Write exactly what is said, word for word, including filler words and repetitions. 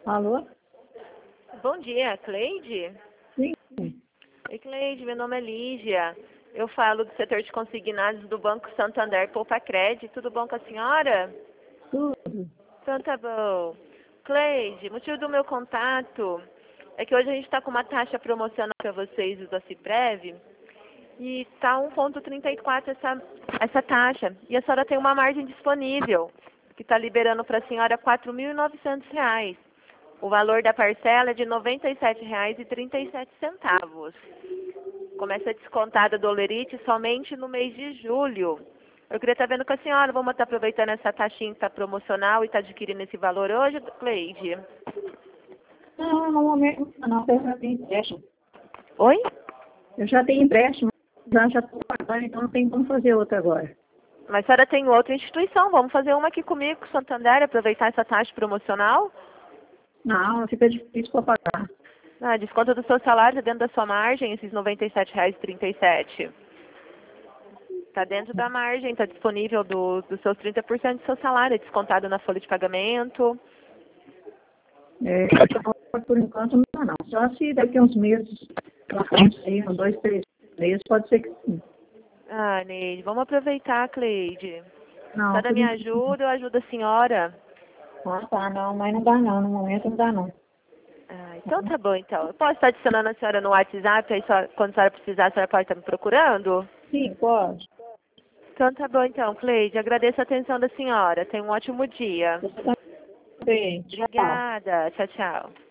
Alô? Bom dia, Cleide? Sim. Oi, Cleide, meu nome é Lígia. Eu falo do setor de consignados do Banco Santander Poupa Crédito. Tudo bom com a senhora? Tudo. Então tá bom. Cleide, motivo do meu contato é que hoje a gente está com uma taxa promocional para vocês do Ciprev e está um vírgula trinta e quatro essa, essa taxa. E a senhora tem uma margem disponível que está liberando para a senhora quatro mil e novecentos reais. O valor da parcela é de noventa e sete reais e trinta e sete centavos. Começa descontada do Olerite somente no mês de julho. Eu queria estar vendo com a senhora, vamos estar aproveitando essa taxinha que está promocional e está adquirindo esse valor hoje, Cleide? Não, no momento não, eu já tenho empréstimo. Oi? Eu já tenho empréstimo, já já estou pagando, então não tem como fazer outra agora. Mas a senhora tem outra instituição, vamos fazer uma aqui comigo, com o Santander, aproveitar essa taxa promocional? Não, fica difícil para pagar. Ah, desconto do seu salário dentro da sua margem, esses noventa e sete reais e trinta e sete centavos. Está dentro da margem, está disponível do, dos seus trinta por cento do seu salário, é descontado na folha de pagamento. É, por enquanto não dá não. Só se daqui a uns meses, pra frente, aí, uns dois, três meses, pode ser que sim. Ah, Neide, vamos aproveitar, Cleide. A Não, senhora por me enquanto. ajuda, eu ajudo a senhora. Ah, tá, não, mas não dá não, no momento não dá não. Ah, então tá bom, então. Eu posso estar adicionando a senhora no WhatsApp, aí só, quando a senhora precisar, a senhora pode estar me procurando? Sim, pode. Então tá bom, então, Cleide. Agradeço a atenção da senhora. Tenha um ótimo dia. Você também. Tchau. Obrigada. Tchau, tchau.